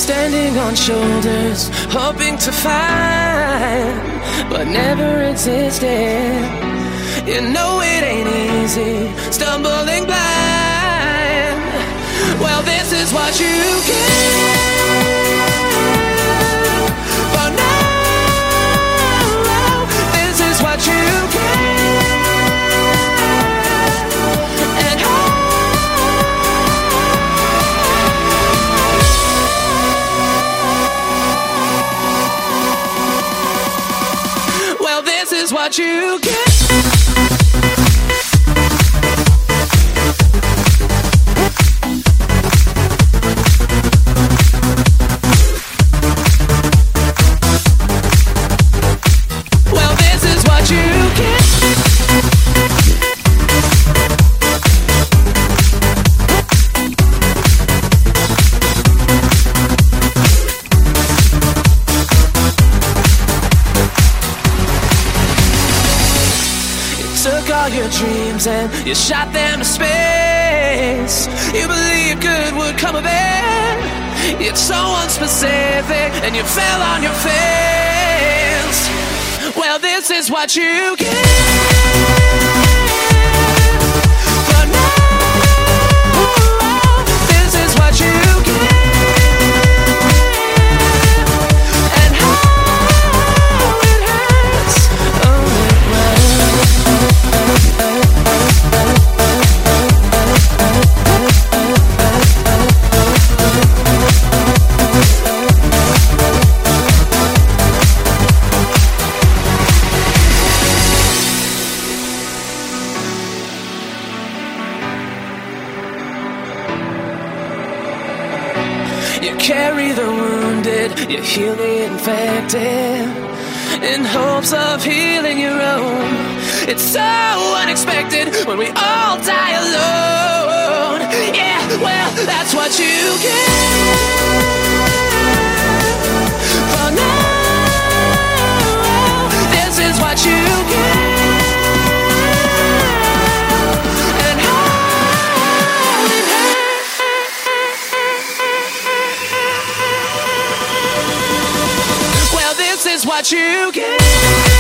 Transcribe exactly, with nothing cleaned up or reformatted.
standing on shoulders, hoping to find what never existed. You know it ain't easy, stumbling blind. Well, this is what you get for now. This is what you get. And well, this is what you get. Your dreams and you shot them to space. You believed good would come of it. It's so unspecific and you fell on your face. Well, this is what you get for now. This is what you get. And how it hurts. Oh, well. You carry the wounded, you heal the infected, in hopes of healing your own. It's so unexpected when we all die alone. Yeah, well, that's what you get for now. This is what you get. And how it hurts. Well, this is what you get.